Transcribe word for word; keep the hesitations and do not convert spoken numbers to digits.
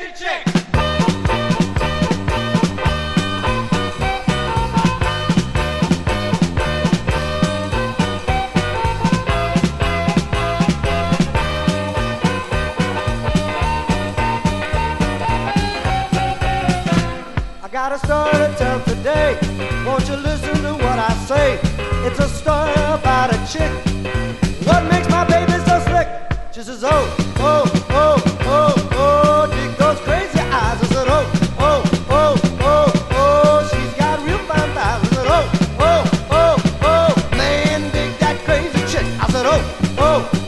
Got a story to tell today. Won't you listen to what I say? It's a story about a chick. What makes my baby so slick? She says, oh, oh, oh, oh, oh, dig those crazy eyes. I said, oh, oh, oh, oh, oh, she's got real fine thighs. I said, oh, oh, oh, oh, man, dig that crazy chick. I said, oh, oh,